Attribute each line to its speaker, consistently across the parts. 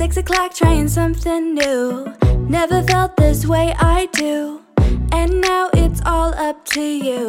Speaker 1: 6 o'clock trying something new. Never felt this way, I do. And now it's all up to you.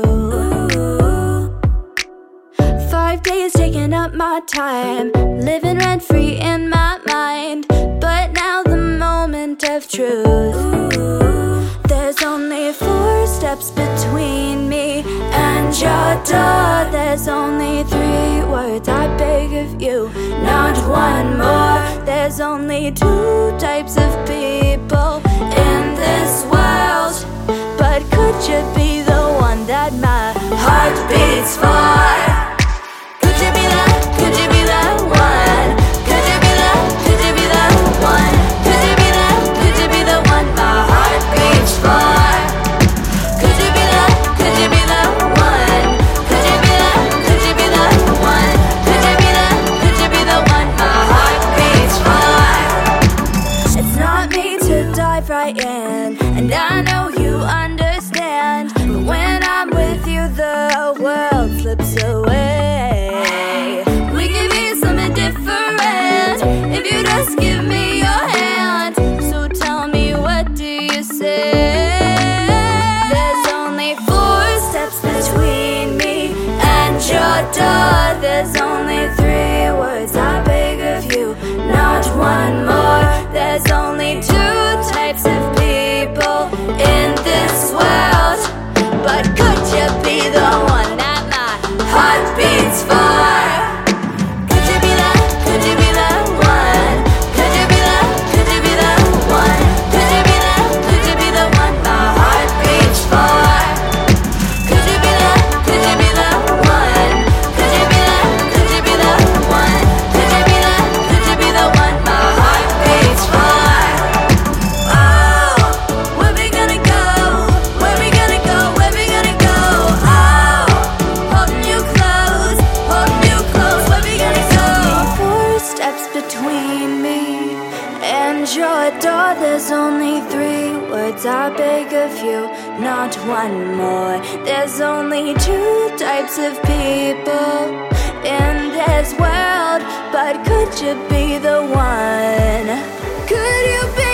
Speaker 1: 5 days taking up my time, living rent-free in my mind. But now the moment of truth. There's only 4 steps between me and your door. There's only 3 words I beg of you, not one more. There's only 2 types of people in this world. But could you be the one that my heart beats for? Could you be the, could you be the one? Could you be the, could you be the one? Could you be the, could you be the one my heart beats for? Could you be the, could you be the one? Could you be the, could you be the one? Could you be the, could you be the one my heart beats for? It's not me to dive right in, and I know you understand. But when I'm with you, the world slips away. We can be something different if you just give me your hand. So tell me, what do you say? There's only 4 steps between me and your door. There's only 3 words I beg of you, not one more. There's only 2 types of people in this world. But could you be the one that my heart beats for? Could you be the, could you be the one? Could you be the, could you be the one? Could you be the, could you be the one my heart beats for? Could you be the, could you be the one? Could you be the, could you be the one? Could you be the, could you be the one my heart beats for? Oh, where we gonna go? Where we gonna go? Where we gonna go? Oh, holding you close, where we gonna go? 4 steps between me and your door. There's only 3 words I beg of you, not one more. There's only 2 types of people in this world. But could you be the one? Could you be